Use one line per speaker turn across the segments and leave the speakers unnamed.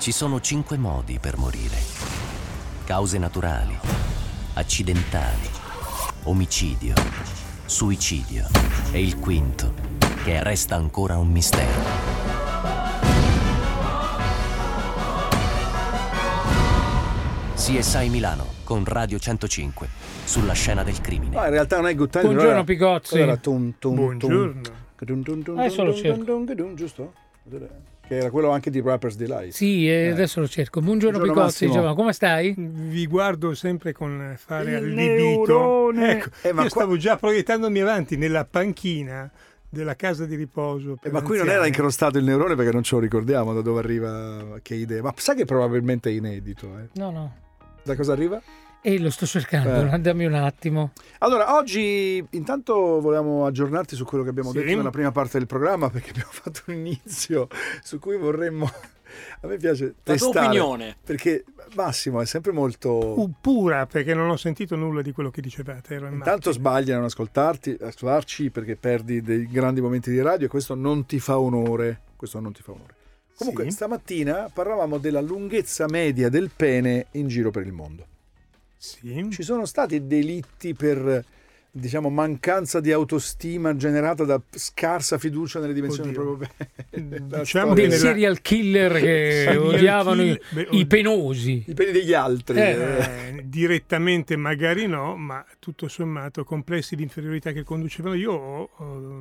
Ci sono 5 modi per morire: cause naturali, accidentali, omicidio, suicidio e il quinto, che resta ancora un mistero. CSI Milano con Radio 105 sulla scena del crimine.
No, in realtà non è Good Time.
Buongiorno Picozzi.
Era
Buongiorno. Adesso lo cerco.
Giusto? Che era quello anche di Rapper's Delight.
Sì, adesso lo cerco. Buongiorno Picozzi,
Massimo.
come stai?
Vi guardo sempre con fare
Il
allibito.
neurone.
Ecco, io stavo già proiettandomi avanti nella panchina della casa di riposo.
Ma qui non era incrostato il neurone, perché non ce lo ricordiamo da dove arriva, che idea. Ma sai che probabilmente è inedito?
No.
Da cosa arriva?
Lo sto cercando, dammi un attimo.
Allora, oggi intanto volevamo aggiornarti su quello che abbiamo detto nella prima parte del programma, perché abbiamo fatto un inizio su cui vorremmo, a me piace testare, la tua opinione, perché Massimo è sempre molto
pura, perché non ho sentito nulla di quello che dicevate.
Intanto sbagli a non ascoltarci, perché perdi dei grandi momenti di radio, e questo non ti fa onore. Comunque, stamattina parlavamo della lunghezza media del pene in giro per il mondo.
Sì.
Ci sono stati delitti per, diciamo, mancanza di autostima generata da scarsa fiducia nelle dimensioni del proprio pene.
Diciamo
dei serial killer che odiavano i penosi,
i peni degli altri.
Direttamente magari no, ma tutto sommato complessi di inferiorità che conducevano. Io ho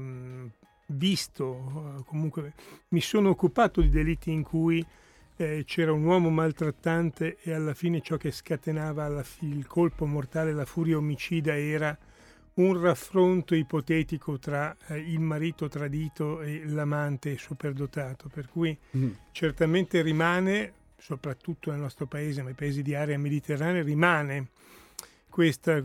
visto, comunque mi sono occupato di delitti in cui c'era un uomo maltrattante e alla fine ciò che scatenava il colpo mortale, la furia omicida, era un raffronto ipotetico tra il marito tradito e l'amante superdotato, per cui certamente rimane, soprattutto nel nostro paese, nei paesi di area mediterranea, rimane questa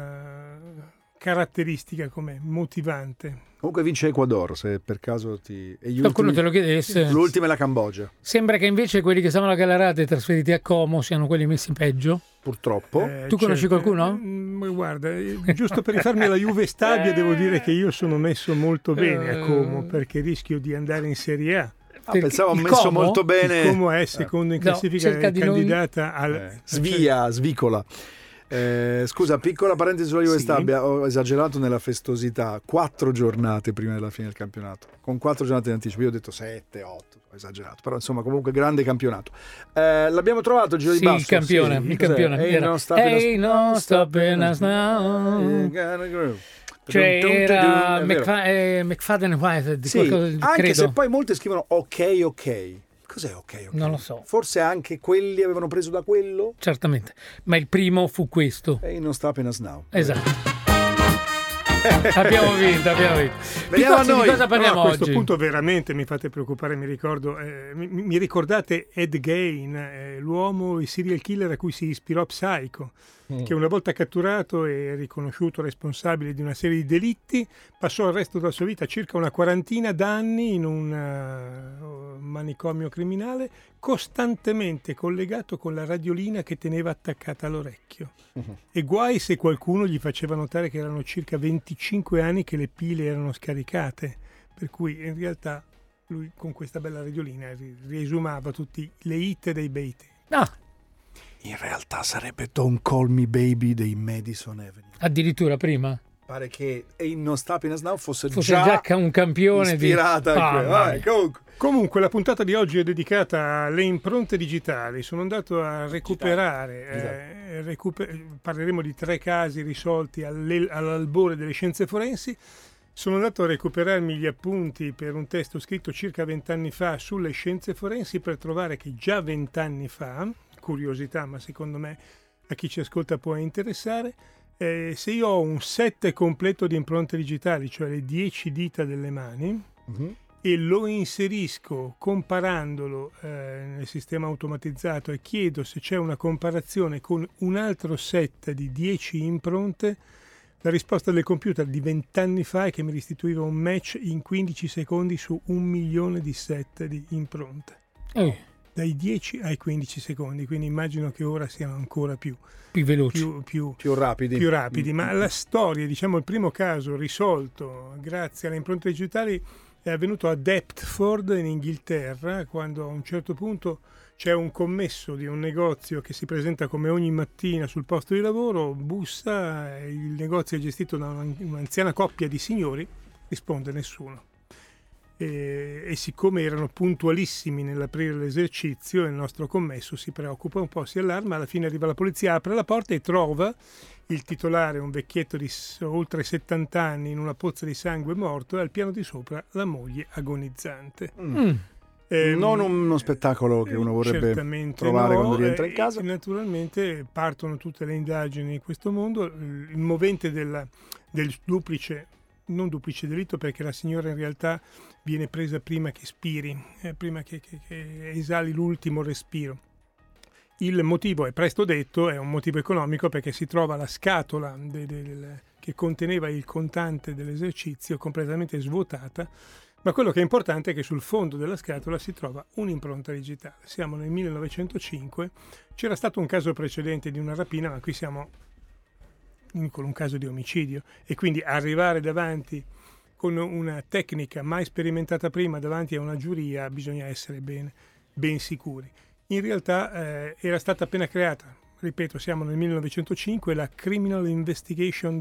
caratteristica come motivante.
Comunque vince Ecuador, se per caso
qualcuno te lo chiedesse.
L'ultima è la Cambogia.
Sembra che invece quelli che stavano a Galarate e trasferiti a Como siano quelli messi peggio.
Purtroppo.
Tu conosci qualcuno?
Guarda, giusto per rifarmi alla Juve Stabia, devo dire che io sono messo molto bene a Como, perché rischio di andare in Serie A.
Pensavo messo molto bene.
Il Como è secondo in classifica, è candidata al
Svicola. Scusa, piccola parentesi sulla Juve Stabia, ho esagerato nella festosità. 4 giornate prima della fine del campionato, con 4 giornate di anticipo. Io ho detto 7, 8, ho esagerato, però insomma comunque grande campionato. L'abbiamo trovato il giro di basso.
Il campione, il campione. Hey, no stopping us now. Cioè era McFadden Whitehead,
anche
credo.
Se poi molte scrivono ok. Cos'è ok?
Non lo so.
Forse anche quelli avevano preso da quello?
Certamente, ma il primo fu questo.
E non stopping us now.
Esatto. Abbiamo vinto.
Veniamo a noi.
Di cosa parliamo
a questo
oggi?
punto veramente mi fate preoccupare, mi ricordo, mi ricordate Ed Gein, l'uomo, il serial killer a cui si ispirò Psycho, che una volta catturato e riconosciuto responsabile di una serie di delitti, passò il resto della sua vita, circa una quarantina d'anni, in un manicomio criminale, costantemente collegato con la radiolina che teneva attaccata all'orecchio. E guai se qualcuno gli faceva notare che erano circa 25 anni che le pile erano scaricate, per cui in realtà lui con questa bella radiolina riesumava tutti le hit dei Beatles.
In realtà sarebbe Don't Call Me Baby dei Madison Avenue.
Addirittura prima?
Pare che Ain't No Stopping Us Now fosse
già un campione
ispirata
Comunque la puntata di oggi è dedicata alle impronte digitali. Sono andato a recuperare, parleremo di 3 casi risolti all'albore delle scienze forensi. Sono andato a recuperarmi gli appunti per un testo scritto circa 20 anni fa sulle scienze forensi, per trovare che già 20 anni fa, curiosità ma secondo me a chi ci ascolta può interessare, se io ho un set completo di impronte digitali, cioè le 10 dita delle mani, e lo inserisco comparandolo nel sistema automatizzato e chiedo se c'è una comparazione con un altro set di 10 impronte, la risposta del computer di 20 anni fa è che mi restituiva un match in 15 secondi su 1 milione di set di impronte. Dai 10 ai 15 secondi, quindi immagino che ora siano ancora più
veloci,
più rapidi.
Ma la storia, diciamo il primo caso risolto grazie alle impronte digitali, è avvenuto a Deptford in Inghilterra, quando a un certo punto c'è un commesso di un negozio che si presenta come ogni mattina sul posto di lavoro, bussa, il negozio è gestito da un'anziana coppia di signori, risponde nessuno. E siccome erano puntualissimi nell'aprire l'esercizio, il nostro commesso si preoccupa un po', si allarma, alla fine arriva la polizia, apre la porta e trova il titolare, un vecchietto di oltre 70 anni, in una pozza di sangue morto, e al piano di sopra la moglie agonizzante.
Non uno spettacolo che uno vorrebbe trovare quando rientra in casa.
Naturalmente partono tutte le indagini in questo mondo. Il movente del duplice, non duplice delitto, perché la signora in realtà viene presa prima che spiri, prima che esali l'ultimo respiro. Il motivo è presto detto, è un motivo economico, perché si trova la scatola che conteneva il contante dell'esercizio completamente svuotata, ma quello che è importante è che sul fondo della scatola si trova un'impronta digitale. Siamo nel 1905, c'era stato un caso precedente di una rapina, ma qui siamo con un caso di omicidio, e quindi arrivare davanti con una tecnica mai sperimentata prima davanti a una giuria bisogna essere ben sicuri. In realtà era stata appena creata, ripeto, siamo nel 1905, il Criminal Investigation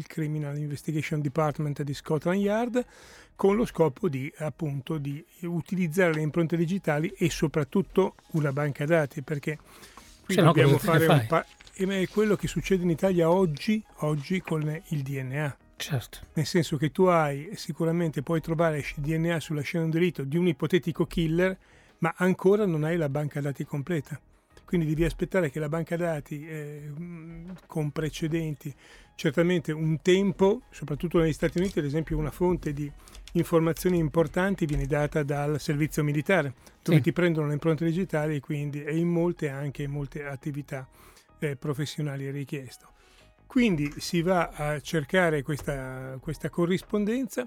Department di Scotland Yard, con lo scopo di utilizzare le impronte digitali e soprattutto una banca dati, perché qui dobbiamo fare è quello che succede in Italia oggi con il DNA.
Certo.
Nel senso che tu sicuramente puoi trovare il DNA sulla scena di un delitto di un ipotetico killer, ma ancora non hai la banca dati completa. Quindi devi aspettare che la banca dati con precedenti, certamente un tempo, soprattutto negli Stati Uniti, ad esempio, una fonte di informazioni importanti viene data dal servizio militare, dove ti prendono le impronte digitali, e in molte attività professionali è richiesto. Quindi si va a cercare questa corrispondenza,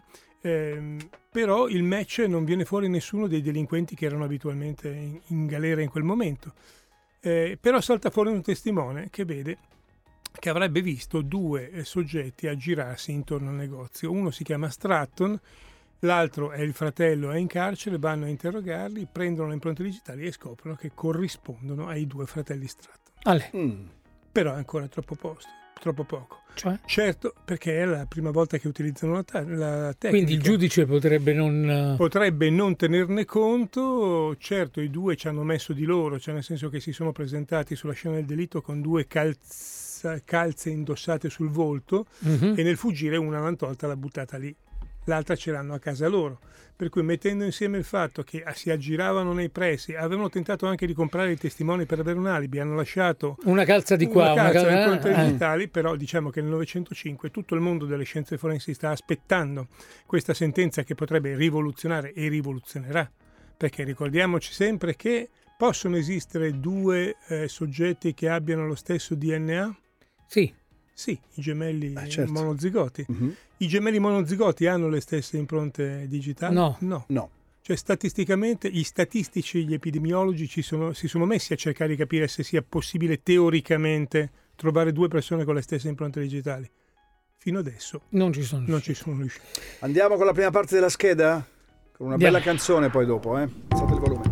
però il match non viene fuori nessuno dei delinquenti che erano abitualmente in galera in quel momento. Però salta fuori un testimone che vede che avrebbe visto due soggetti aggirarsi intorno al negozio. Uno si chiama Stratton, l'altro è il fratello, è in carcere, vanno a interrogarli, prendono le impronte digitali e scoprono che corrispondono ai due fratelli Stratton. Però è ancora troppo poco.
Cioè?
Certo, perché è la prima volta che utilizzano la tecnica.
Quindi il giudice potrebbe non
tenerne conto. Certo, i due ci hanno messo di loro, cioè nel senso che si sono presentati sulla scena del delitto con due calze indossate sul volto, e nel fuggire una l'hanno tolta, l'ha buttata lì, l'altra ce l'hanno a casa loro. Per cui, mettendo insieme il fatto che si aggiravano nei pressi, avevano tentato anche di comprare i testimoni per avere un alibi, hanno lasciato
una calza di qua,
una calza di impronte digitali, però diciamo che nel 1905 tutto il mondo delle scienze forensi sta aspettando questa sentenza che potrebbe rivoluzionare e rivoluzionerà, perché ricordiamoci sempre che possono esistere due soggetti che abbiano lo stesso DNA? Sì, i gemelli monozigoti. I gemelli monozigoti hanno le stesse impronte digitali? No. Cioè statisticamente gli statistici e gli epidemiologi si sono messi a cercare di capire se sia possibile teoricamente trovare due persone con le stesse impronte digitali. Fino adesso non ci sono riusciti.
Andiamo con la prima parte della scheda? Con una bella canzone poi dopo, alzate il volume.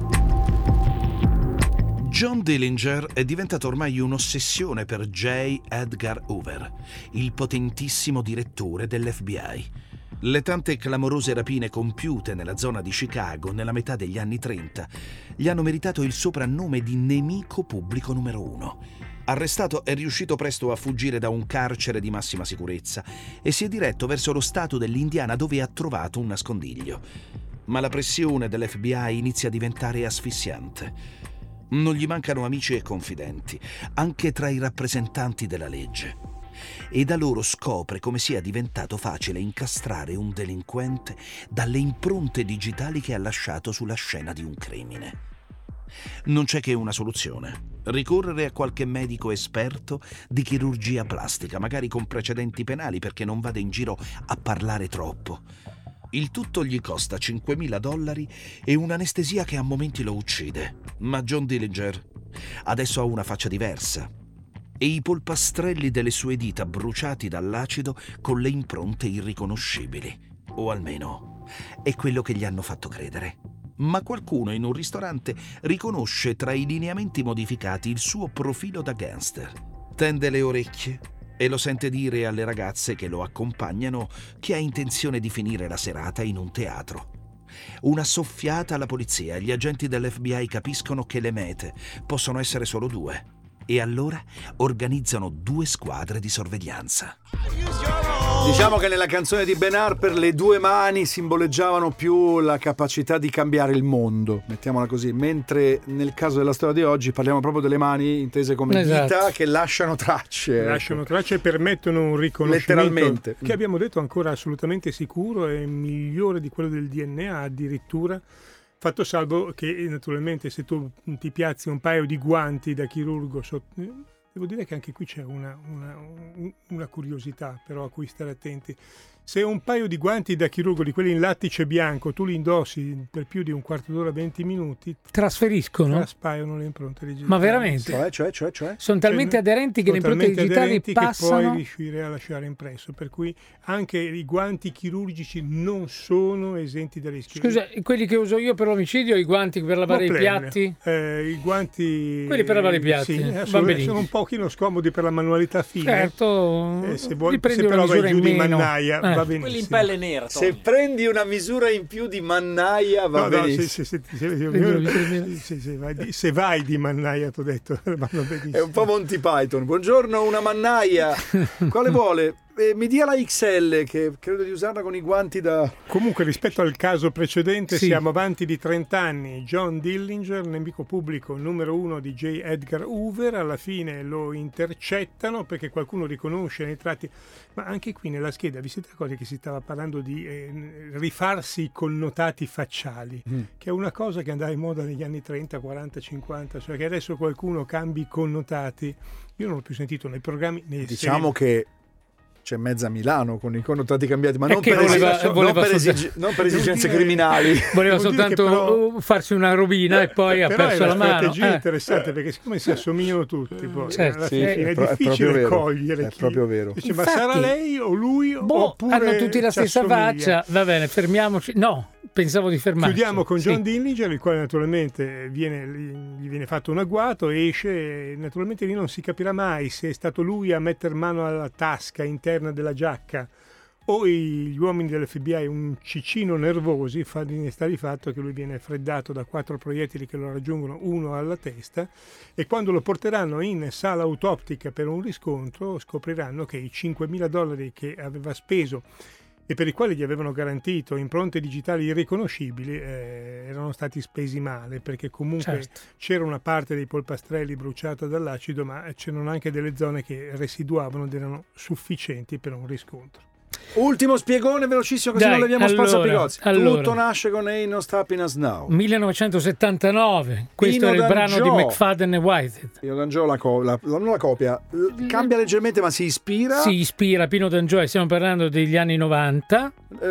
John Dillinger è diventato ormai un'ossessione per J. Edgar Hoover, il potentissimo direttore dell'FBI. Le tante clamorose rapine compiute nella zona di Chicago nella metà degli anni 30 gli hanno meritato il soprannome di nemico pubblico numero 1. Arrestato, è riuscito presto a fuggire da un carcere di massima sicurezza e si è diretto verso lo stato dell'Indiana, dove ha trovato un nascondiglio. Ma la pressione dell'FBI inizia a diventare asfissiante. Non gli mancano amici e confidenti, anche tra i rappresentanti della legge. E da loro scopre come sia diventato facile incastrare un delinquente dalle impronte digitali che ha lasciato sulla scena di un crimine. Non c'è che una soluzione: ricorrere a qualche medico esperto di chirurgia plastica, magari con precedenti penali, perché non vada in giro a parlare troppo. Il tutto gli costa $5.000 e un'anestesia che a momenti lo uccide. Ma John Dillinger adesso ha una faccia diversa e i polpastrelli delle sue dita bruciati dall'acido con le impronte irriconoscibili. O almeno è quello che gli hanno fatto credere. ma qualcuno in un ristorante riconosce tra i lineamenti modificati il suo profilo da gangster. Tende le orecchie e lo sente dire alle ragazze che lo accompagnano che ha intenzione di finire la serata in un teatro. Una soffiata alla polizia e gli agenti dell'FBI capiscono che le mete possono essere solo due e allora organizzano 2 squadre di sorveglianza.
Diciamo che nella canzone di Ben Harper le 2 mani simboleggiavano più la capacità di cambiare il mondo, mettiamola così, mentre nel caso della storia di oggi parliamo proprio delle mani intese come dita che lasciano tracce.
Lasciano tracce e permettono un riconoscimento
letteralmente,
che abbiamo detto ancora assolutamente sicuro e migliore di quello del DNA addirittura. Fatto salvo che naturalmente se tu ti piazzi un paio di guanti da chirurgo devo dire che anche qui c'è una curiosità però a cui stare attenti. Se un paio di guanti da chirurgo di quelli in lattice bianco tu li indossi per più di un quarto d'ora, 20 minuti, traspaiono le impronte digitali.
Ma veramente?
Cioè?
Sono talmente aderenti che le impronte digitali passano.
Che puoi riuscire a lasciare impresso, per cui anche i guanti chirurgici non sono esenti da rischio.
Scusa, quelli che uso io per l'omicidio, i guanti per lavare i piatti?
I guanti...
Quelli per lavare i piatti,
sì, sono un pochino scomodi per la manualità fine.
Certo,
se però vai giù di mannaia va benissimo.
Quelli in pelle nera, Tony.
Se prendi una misura in più di mannaia va benissimo.
Se vai di mannaia, t'ho detto, vanno benissimo.
È un po' Monty Python. Buongiorno, una mannaia. Quale vuole? Mi dia la XL, che credo di usarla con i guanti da...
Comunque rispetto al caso precedente siamo avanti di 30 anni. John Dillinger, nemico pubblico numero 1 di J. Edgar Hoover, alla fine lo intercettano perché qualcuno riconosce nei tratti, ma anche qui nella scheda vi siete accorti che si stava parlando di rifarsi i connotati facciali, che è una cosa che andava in moda negli anni 30, 40, 50, cioè che adesso qualcuno cambi i connotati. Io non l'ho più sentito nei programmi, nei
diciamo che c'è mezza Milano con i connotati cambiati, ma non
voleva
per esigenze criminali.
Voleva soltanto farsi una robina e poi ha perso la mano.
È una strategia interessante perché siccome si assomigliano tutti, poi alla fine è
difficile
proprio cogliere.
È proprio vero.
Dice, ma sarà lei o lui oppure
hanno tutti la stessa faccia. Va bene, fermiamoci. No, pensavo di fermarci.
Chiudiamo con John Dillinger, il quale naturalmente gli viene fatto un agguato, esce e naturalmente lì non si capirà mai se è stato lui a metter mano alla tasca interna della giacca o gli uomini dell'FBI un cicino nervosi. Sta di fatto che lui viene freddato da 4 proiettili che lo raggiungono, uno alla testa, e quando lo porteranno in sala autoptica per un riscontro scopriranno che i $5.000 che aveva speso e per i quali gli avevano garantito impronte digitali irriconoscibili erano stati spesi male, perché comunque c'era una parte dei polpastrelli bruciata dall'acido, ma c'erano anche delle zone che residuavano ed erano sufficienti per un riscontro.
Ultimo spiegone velocissimo, così non leviamo spazio a Pigozzi. Tutto nasce con Ain't No Stopping Us Now,
1979. Questo era il brano di McFadden e Whitehead.
Pino D'Angio non la copia, cambia leggermente ma si ispira
a Pino D'Angio. Stiamo parlando degli anni 90.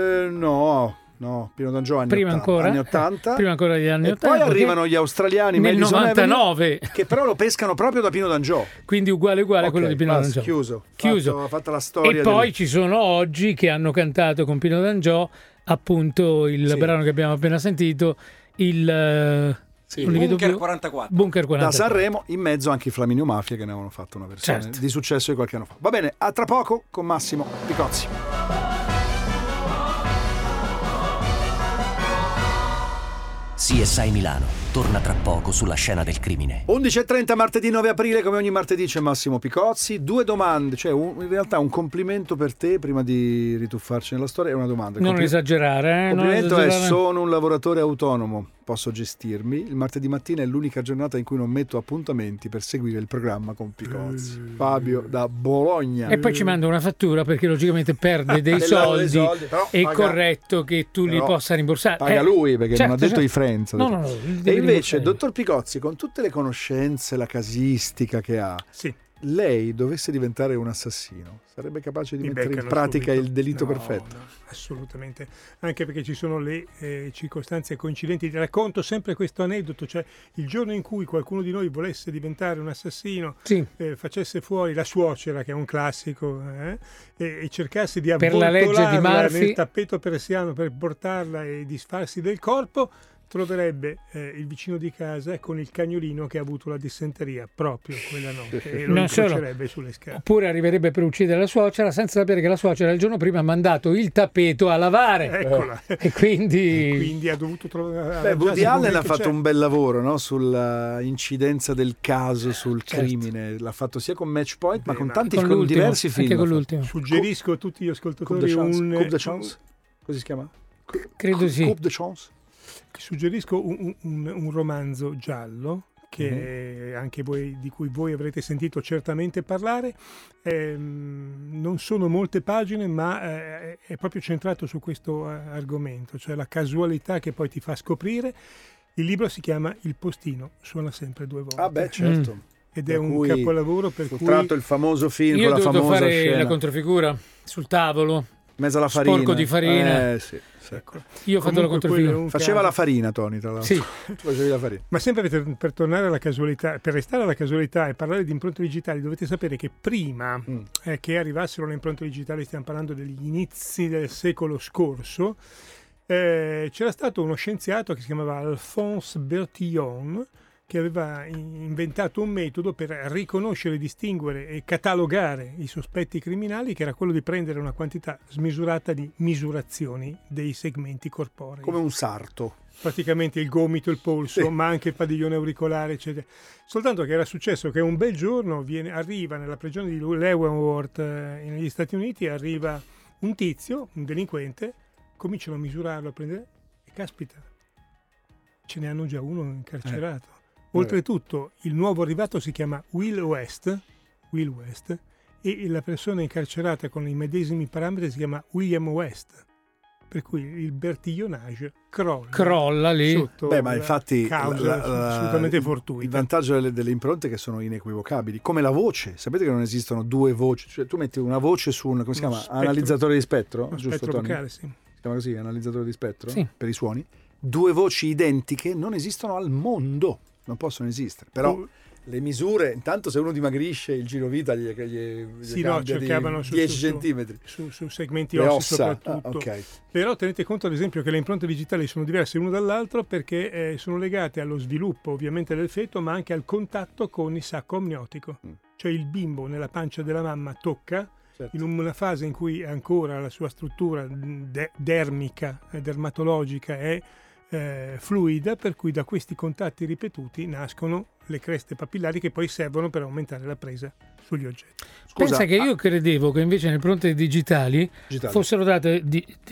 No, Pino D'Angio anni
prima
80,
ancora,
anni 80.
Prima ancora degli anni 80.
Poi arrivano gli australiani
nel 99,
che però lo pescano proprio da Pino D'Angio.
Quindi uguale a quello di Pino D'Angio.
Chiuso. Fatta la storia.
E poi ci sono oggi che hanno cantato con Pino D'Angio appunto il brano che abbiamo appena sentito, il
Bunker 44.
Bunker 44.
Da Sanremo, in mezzo anche i Flaminio Mafia che ne avevano fatto una versione di successo di qualche anno fa. Va bene, a tra poco con Massimo Picozzi.
CSI Milano torna tra poco sulla scena del crimine.
11:30 martedì 9 aprile, come ogni martedì c'è Massimo Picozzi. 2 domande, cioè in realtà un complimento per te prima di rituffarci nella storia e una domanda.
Non esagerare.
Il complimento è: sono un lavoratore autonomo, posso gestirmi. Il martedì mattina è l'unica giornata in cui non metto appuntamenti per seguire il programma con Picozzi. Fabio da Bologna.
E poi ci manda una fattura perché logicamente perde dei soldi. È corretto che tu li possa rimborsare.
Paga lui perché non ha detto i friends.
No,
e invece, dottor Picozzi, con tutte le conoscenze, la casistica che ha, lei dovesse diventare un assassino, sarebbe capace di mettere in pratica il delitto perfetto?
No, assolutamente, anche perché ci sono le circostanze coincidenti. Ti racconto sempre questo aneddoto, cioè il giorno in cui qualcuno di noi volesse diventare un assassino, facesse fuori la suocera, che è un classico, e cercasse di avvoltolarla nel tappeto persiano per portarla e disfarsi del corpo, troverebbe il vicino di casa con il cagnolino che ha avuto la dissenteria proprio quella notte e lo
Non solo.
incrocerebbe sulle scale.
Oppure arriverebbe per uccidere la suocera senza sapere che la suocera il giorno prima ha mandato il tappeto a lavare.
Eccola.
E quindi
Ha dovuto trovare.
Woody Allen ha fatto un bel lavoro, no? Sulla incidenza del caso, sul crimine. L'ha fatto sia con Match Point, ma con tanti
con l'ultimo,
diversi film.
anche con l'ultimo.
Suggerisco a tutti gli ascoltatori
Coupe de Chance. Così si chiama?
Credo sì.
Coupe de Chance.
Suggerisco un romanzo giallo che anche voi, di cui voi avrete sentito certamente parlare. Non sono molte pagine, ma è proprio centrato su questo argomento, cioè la casualità che poi ti fa scoprire. Il libro si chiama Il postino suona sempre due volte.
Ah beh, certo.
Ed è un capolavoro per
fu
cui
tratto il famoso film
Io
con
ho
la
dovuto
famosa
fare
scena
la controfigura sul tavolo,
mezzo alla farina.
sporco di farina.
Sì.
Io ho fatto la controfigura.
Faceva la farina, Tony, tra l'altro.
Sì.
Tu facevi la farina.
Ma sempre per tornare alla casualità, per restare alla casualità e parlare di impronte digitali, dovete sapere che prima che arrivassero le impronte digitali, stiamo parlando degli inizi del secolo scorso, c'era stato uno scienziato che si chiamava Alphonse Bertillon, che aveva inventato un metodo per riconoscere, distinguere e catalogare i sospetti criminali, che era quello di prendere una quantità smisurata di misurazioni dei segmenti corporei.
Come un sarto.
Praticamente il gomito, il polso, ma anche il padiglione auricolare, eccetera. Soltanto che era successo che un bel giorno arriva nella prigione di Leavenworth negli Stati Uniti, arriva un tizio, un delinquente, cominciano a misurarlo, a prendere, e caspita, ce ne hanno già uno incarcerato. Oltretutto il nuovo arrivato si chiama Will West, e la persona incarcerata con i medesimi parametri si chiama William West, per cui il bertillonage crolla
lì.
sotto
ma infatti
assolutamente fortuita.
Il vantaggio delle impronte è che sono inequivocabili, come la voce. Sapete che non esistono due voci, cioè tu metti una voce su un, come si chiama?
Spettro.
Analizzatore di spettro, giusto,
spettro
Tony?
vocale, sì.
Si chiama così, analizzatore di spettro,
sì,
per i suoni. Due voci identiche non esistono al mondo, non possono esistere. Però le misure, intanto se uno dimagrisce, il girovita gli cambia di 10 centimetri.
Su segmenti ossi soprattutto.
Okay.
Però tenete conto ad esempio che le impronte digitali sono diverse l'uno dall'altro perché sono legate allo sviluppo ovviamente del feto, ma anche al contatto con il sacco amniotico. Cioè il bimbo nella pancia della mamma tocca, in una fase in cui ancora la sua struttura dermatologica è fluida, per cui da questi contatti ripetuti nascono le creste papillari che poi servono per aumentare la presa sugli oggetti.
Scusa, pensa che io credevo che invece nelle impronte digitali fossero date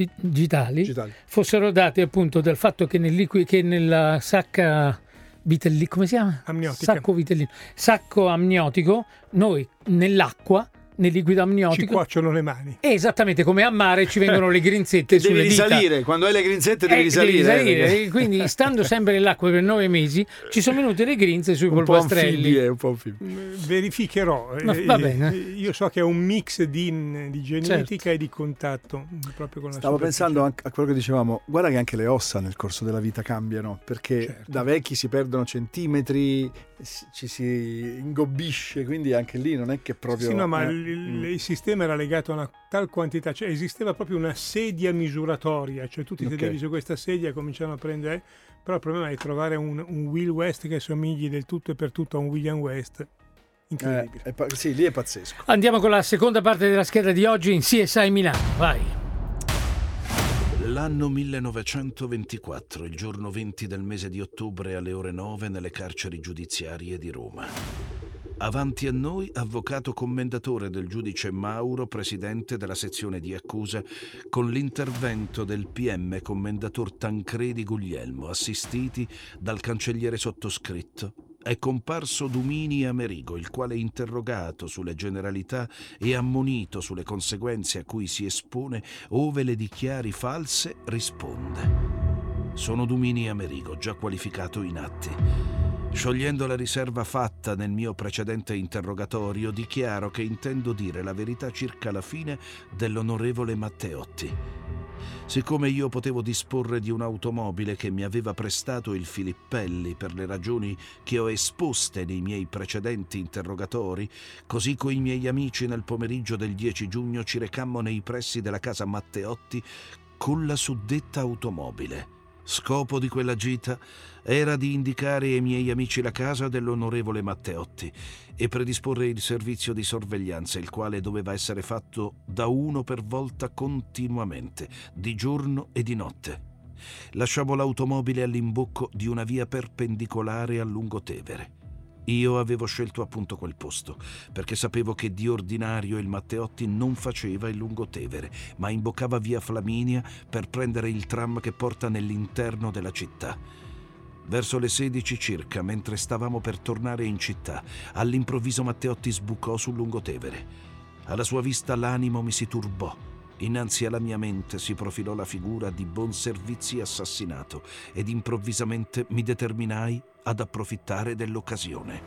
fossero date appunto dal fatto che nella sacca vitellina, come si chiama?
Amniotica.
Sacco amniotico, noi nell'acqua, nel liquido amniotico
ci cuociono le mani.
Esattamente, come a mare ci vengono le grinzette sulle dita.
Devi risalire, quando hai le grinzette devi risalire.
Quindi stando sempre nell'acqua per 9 mesi ci sono venute le grinze sui polpastrelli.
Un po'
verificherò.
Va bene.
Io so che è un mix di genetica e di contatto proprio con la
Stavo pensando a quello che dicevamo, guarda che anche le ossa nel corso della vita cambiano, perché da vecchi si perdono centimetri, ci si ingobbisce, quindi anche lì non è che proprio...
Sì, no, ma il sistema era legato a una tal quantità, cioè esisteva proprio una sedia misuratoria, cioè tu ti sedevi su questa sedia e cominciavano a prendere, però il problema è trovare un Will West che assomigli del tutto e per tutto a un William West. Incredibile.
Sì, lì è pazzesco.
Andiamo con la seconda parte della scheda di oggi in CSI Milano, vai.
L'anno 1924, il giorno 20 del mese di ottobre alle ore 9 nelle carceri giudiziarie di Roma. Avanti a noi, avvocato commendatore del giudice Mauro, presidente della sezione di accusa, con l'intervento del PM commendator Tancredi Guglielmo, assistiti dal cancelliere sottoscritto. È comparso Dumini Amerigo, il quale, interrogato sulle generalità e ammonito sulle conseguenze a cui si espone ove le dichiari false, risponde: sono Dumini Amerigo, già qualificato in atti. Sciogliendo la riserva fatta nel mio precedente interrogatorio, dichiaro che intendo dire la verità circa la fine dell'onorevole Matteotti. Siccome io potevo disporre di un'automobile che mi aveva prestato il Filippelli per le ragioni che ho esposte nei miei precedenti interrogatori, così coi miei amici nel pomeriggio del 10 giugno ci recammo nei pressi della casa Matteotti con la suddetta automobile. Scopo di quella gita era di indicare ai miei amici la casa dell'onorevole Matteotti e predisporre il servizio di sorveglianza, il quale doveva essere fatto da uno per volta continuamente, di giorno e di notte. Lasciavo l'automobile all'imbocco di una via perpendicolare al Lungotevere. Io avevo scelto appunto quel posto, perché sapevo che di ordinario il Matteotti non faceva il Lungotevere, ma imboccava via Flaminia per prendere il tram che porta nell'interno della città. Verso le 16 circa, mentre stavamo per tornare in città, all'improvviso Matteotti sbucò sul Lungotevere. Alla sua vista l'animo mi si turbò. Innanzi alla mia mente si profilò la figura di Bonservizi assassinato ed improvvisamente mi determinai ad approfittare dell'occasione.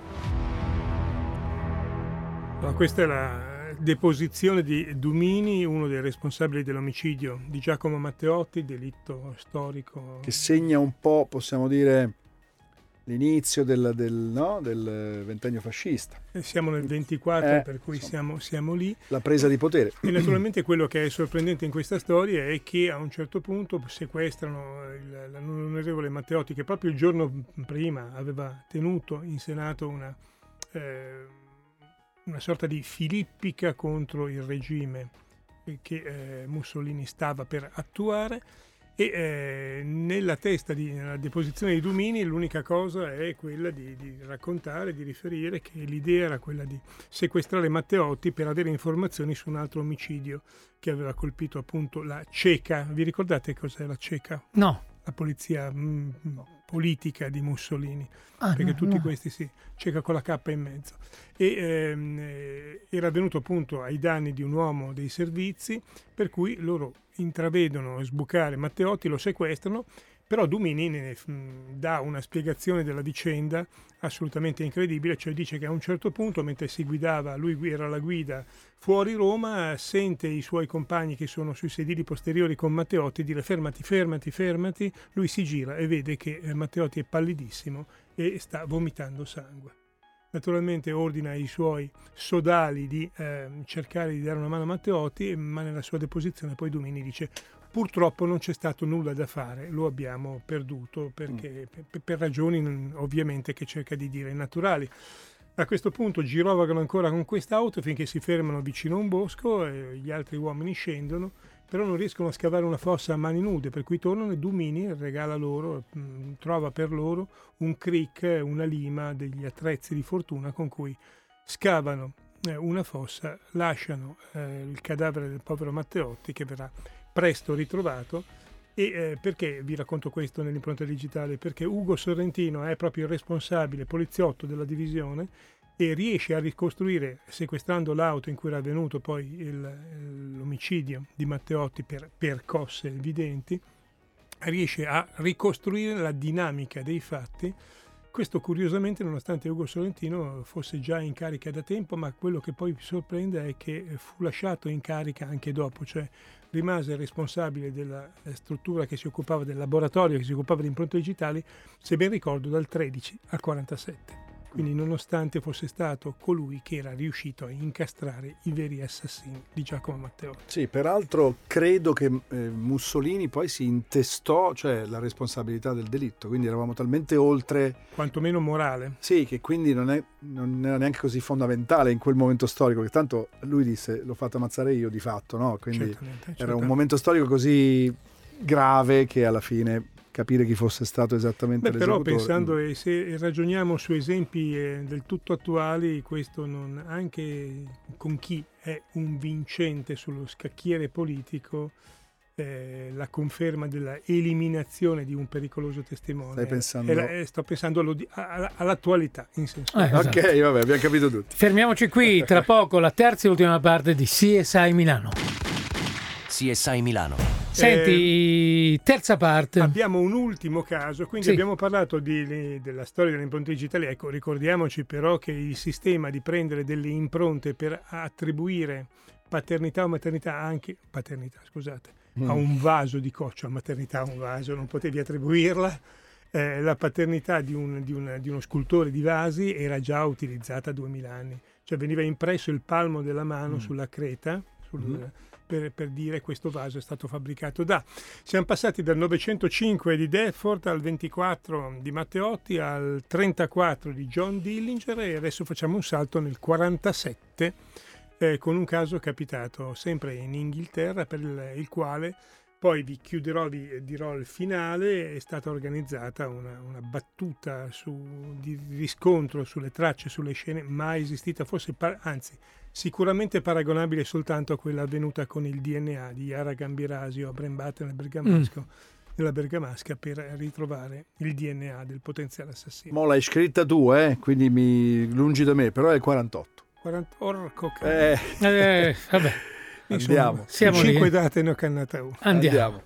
Questa è la deposizione di Dumini, uno dei responsabili dell'omicidio di Giacomo Matteotti, delitto storico.
Che segna un po', possiamo dire, l'inizio del ventennio fascista.
Siamo nel 24, per cui siamo lì.
La presa di potere.
E naturalmente quello che è sorprendente in questa storia è che a un certo punto sequestrano l'onorevole Matteotti, che proprio il giorno prima aveva tenuto in Senato una sorta di filippica contro il regime che Mussolini stava per attuare. E nella deposizione di Dumini l'unica cosa è quella di raccontare, di riferire che l'idea era quella di sequestrare Matteotti per avere informazioni su un altro omicidio che aveva colpito appunto la CECA. Vi ricordate cos'è la CECA?
No.
La polizia politica di Mussolini, perché tutti questi CECA con la K in mezzo. E era avvenuto appunto ai danni di un uomo dei servizi, per cui loro intravedono sbucare Matteotti, lo sequestrano, però Dumini ne dà una spiegazione della vicenda assolutamente incredibile, cioè dice che a un certo punto, mentre si guidava, lui era alla guida fuori Roma, sente i suoi compagni che sono sui sedili posteriori con Matteotti dire fermati, lui si gira e vede che Matteotti è pallidissimo e sta vomitando sangue. Naturalmente ordina ai suoi sodali di cercare di dare una mano a Matteotti, ma nella sua deposizione poi Dumini dice: purtroppo non c'è stato nulla da fare, lo abbiamo perduto perché, per ragioni ovviamente che cerca di dire naturali. A questo punto girovagano ancora con quest'auto finché si fermano vicino a un bosco e gli altri uomini scendono, però non riescono a scavare una fossa a mani nude, per cui tornano e Dumini regala loro, trova per loro un crick, una lima, degli attrezzi di fortuna con cui scavano una fossa, lasciano il cadavere del povero Matteotti che verrà presto ritrovato. E perché vi racconto questo nell'impronta digitale? Perché Ugo Sorrentino è proprio il responsabile poliziotto della divisione e riesce a ricostruire, sequestrando l'auto in cui era avvenuto poi l'omicidio di Matteotti per percosse evidenti, riesce a ricostruire la dinamica dei fatti. Questo curiosamente nonostante Ugo Sorrentino fosse già in carica da tempo, ma quello che poi sorprende è che fu lasciato in carica anche dopo, cioè rimase responsabile della struttura che si occupava del laboratorio, che si occupava di impronte digitali, se ben ricordo dal 13 al 47. Quindi nonostante fosse stato colui che era riuscito a incastrare i veri assassini di Giacomo Matteotti.
Sì, peraltro credo che Mussolini poi si intestò, cioè, la responsabilità del delitto, quindi eravamo talmente oltre...
Quantomeno morale.
Sì, che quindi non era neanche così fondamentale in quel momento storico, che tanto lui disse l'ho fatto ammazzare io di fatto, no? Quindi
certamente.
Era un momento storico così grave che alla fine... capire chi fosse stato esattamente l'esecutore.
Però pensando e se ragioniamo su esempi del tutto attuali, questo non, anche con chi è un vincente sullo scacchiere politico, la conferma della eliminazione di un pericoloso testimone.
Stai pensando...
sto pensando all'attualità in senso.
Esatto. Ok, vabbè, abbiamo capito tutti.
Fermiamoci qui, tra poco la terza e ultima parte di CSI Milano.
CSI Milano.
Senti, terza parte.
Abbiamo un ultimo caso, quindi abbiamo parlato della storia delle impronte digitali. Ecco, ricordiamoci però che il sistema di prendere delle impronte per attribuire paternità o maternità anche a un vaso di coccio, a maternità a un vaso, non potevi attribuirla. La paternità di uno scultore di vasi era già utilizzata 2000 anni, cioè veniva impresso il palmo della mano sulla creta per dire questo vaso è stato fabbricato da. Siamo passati dal 905 di Delford al 24 di Matteotti al 34 di John Dillinger, e adesso facciamo un salto nel 47 con un caso capitato sempre in Inghilterra, per il quale poi vi dirò il finale. È stata organizzata una battuta di riscontro sulle tracce, sulle scene mai esistita, anzi sicuramente paragonabile soltanto a quella avvenuta con il DNA di Yara Gambirasio a Brembate nella Bergamasca, per ritrovare il DNA del potenziale assassino.
Mo l'hai scritta tu, quindi lungi da me, però è il 48.
Orco
vabbè.
Andiamo.
Siamo
5
lì.
date ne ho cannata una.
Andiamo.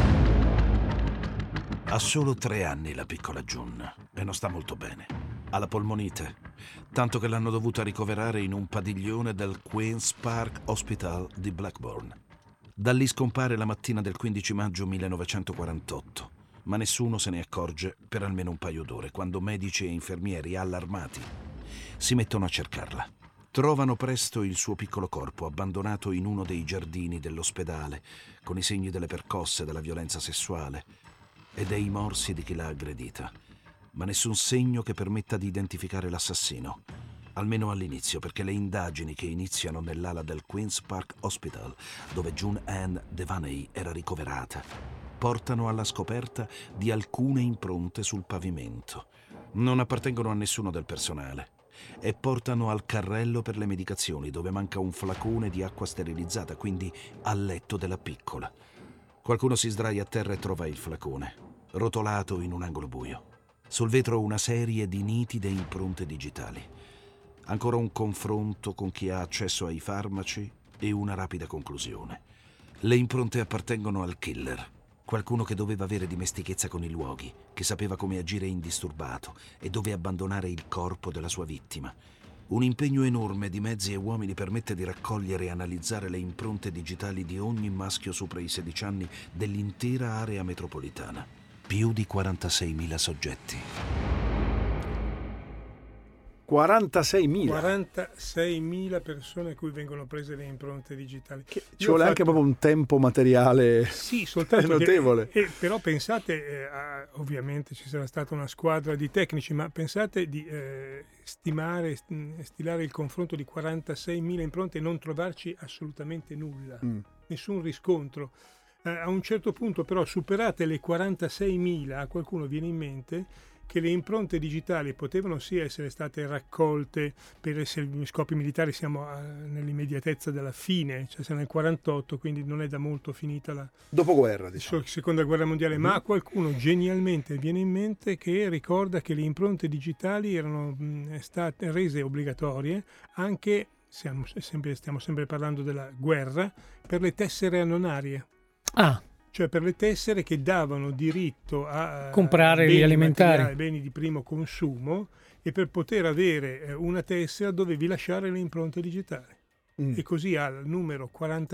Ha solo 3 anni la piccola June e non sta molto bene. Ha la polmonite, tanto che l'hanno dovuta ricoverare in un padiglione del Queen's Park Hospital di Blackburn. Da lì scompare la mattina del 15 maggio 1948, ma nessuno se ne accorge per almeno un paio d'ore, quando medici e infermieri, allarmati, si mettono a cercarla. Trovano presto il suo piccolo corpo abbandonato in uno dei giardini dell'ospedale, con i segni delle percosse, della violenza sessuale e dei morsi di chi l'ha aggredita, ma nessun segno che permetta di identificare l'assassino, almeno all'inizio, perché le indagini che iniziano nell'ala del Queen's Park Hospital, dove June Ann Devaney era ricoverata, portano alla scoperta di alcune impronte sul pavimento. Non appartengono a nessuno del personale e portano al carrello per le medicazioni, dove manca un flacone di acqua sterilizzata, quindi al letto della piccola. Qualcuno si sdraia a terra e trova il flacone, rotolato in un angolo buio. Sul vetro una serie di nitide impronte digitali. Ancora un confronto con chi ha accesso ai farmaci e una rapida conclusione. Le impronte appartengono al killer, qualcuno che doveva avere dimestichezza con i luoghi, che sapeva come agire indisturbato e dove abbandonare il corpo della sua vittima. Un impegno enorme di mezzi e uomini permette di raccogliere e analizzare le impronte digitali di ogni maschio sopra i 16 anni dell'intera area metropolitana. Più di 46.000 soggetti.
46.000 persone a cui vengono prese le impronte digitali.
Ci vuole anche proprio un tempo materiale notevole.
Però pensate, ovviamente ci sarà stata una squadra di tecnici, ma pensate di stilare il confronto di 46.000 impronte e non trovarci assolutamente nulla, nessun riscontro. A un certo punto però, superate le 46.000, a qualcuno viene in mente che le impronte digitali potevano sia essere state raccolte per scopi militari. Siamo nell'immediatezza della fine, cioè siamo nel 48, quindi non è da molto finita la
dopoguerra, diciamo,
seconda guerra mondiale, ma a qualcuno genialmente viene in mente che ricorda che le impronte digitali erano state rese obbligatorie anche, stiamo sempre parlando della guerra, per le tessere annonarie. Cioè per le tessere che davano diritto a
comprare gli alimentari,
beni di primo consumo, e per poter avere una tessera dovevi lasciare le impronte digitali. E così al numero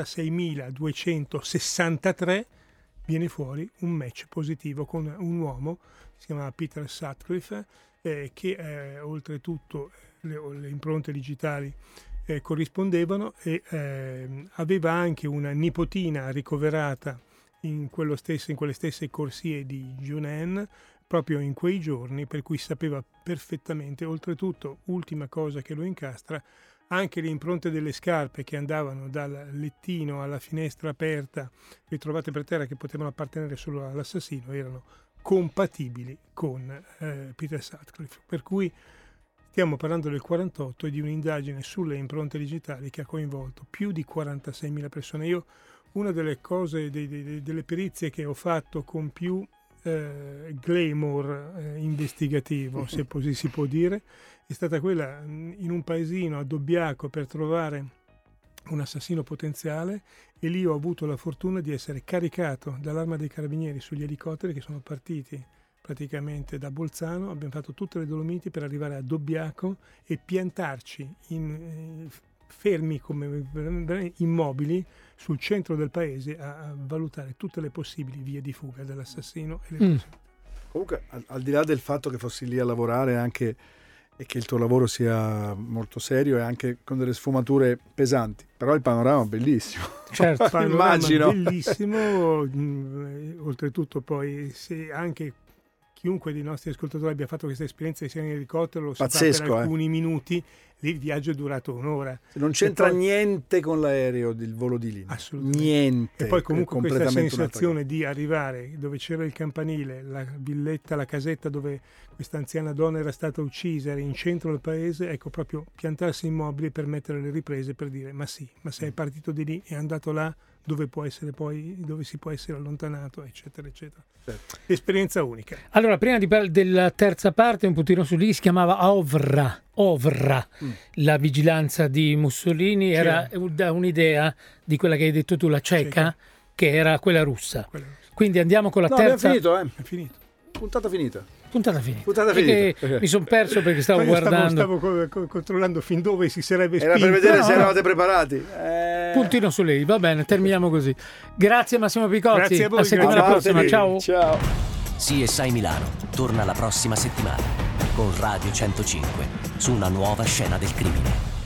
46.263 viene fuori un match positivo con un uomo, si chiama Peter Sutcliffe, che oltretutto le impronte digitali corrispondevano, e aveva anche una nipotina ricoverata in quelle stesse corsie di June Ann proprio in quei giorni, per cui sapeva perfettamente. Oltretutto, ultima cosa che lo incastra, anche le impronte delle scarpe che andavano dal lettino alla finestra aperta ritrovate per terra, che potevano appartenere solo all'assassino, erano compatibili con Peter Sutcliffe, per cui stiamo parlando del 48 e di un'indagine sulle impronte digitali che ha coinvolto più di 46.000 persone. Una delle cose, delle perizie che ho fatto con più glamour investigativo, se così si può dire, è stata quella in un paesino a Dobbiaco per trovare un assassino potenziale, e lì ho avuto la fortuna di essere caricato dall'Arma dei Carabinieri sugli elicotteri che sono partiti praticamente da Bolzano. Abbiamo fatto tutte le Dolomiti per arrivare a Dobbiaco e piantarci fermi come immobili sul centro del paese a valutare tutte le possibili vie di fuga dell'assassino.
Comunque, al di là del fatto che fossi lì a lavorare, anche e che il tuo lavoro sia molto serio e anche con delle sfumature pesanti, però il panorama è bellissimo.
Certo,
Il panorama
immagino.
bellissimo, oltretutto poi se anche chiunque dei nostri ascoltatori abbia fatto questa esperienza sia in elicottero lo saprà
Pazzesco,
per alcuni minuti, lì il viaggio è durato un'ora.
Non c'entra
E poi-
niente con l'aereo, il volo di linea.
Assolutamente.
Niente.
E poi comunque
è
questa
completamente
sensazione di arrivare dove c'era il campanile, la villetta, la casetta dove questa anziana donna era stata uccisa, era in centro del paese, ecco, proprio piantarsi immobili per mettere le riprese, per dire ma sì, ma se è partito di lì e è andato là, dove può essere poi, dove si può essere allontanato, eccetera, eccetera.
Certo.
Esperienza unica.
Allora, prima della terza parte, un puntino su lì, si chiamava Ovra, la vigilanza di Mussolini, era un'idea di quella che hai detto tu, la ceca, che era quella russa. Quindi andiamo con la
No,
terza.
abbiamo finito,
È finito.
Puntata finita.
Puntata finita.
Puntata
Perché
finita.
mi sono perso perché stavo
Poi io
guardando.
stavo controllando fin dove si sarebbe
Era
spinto.
per vedere se
No.
eravate preparati.
Puntino su lei, va bene, terminiamo così. Grazie Massimo Picozzi,
Grazie a voi,
settimana
grazie.
prossima, ciao.
Ciao.
CSI Milano torna la prossima settimana con Radio 105 su una nuova scena del crimine.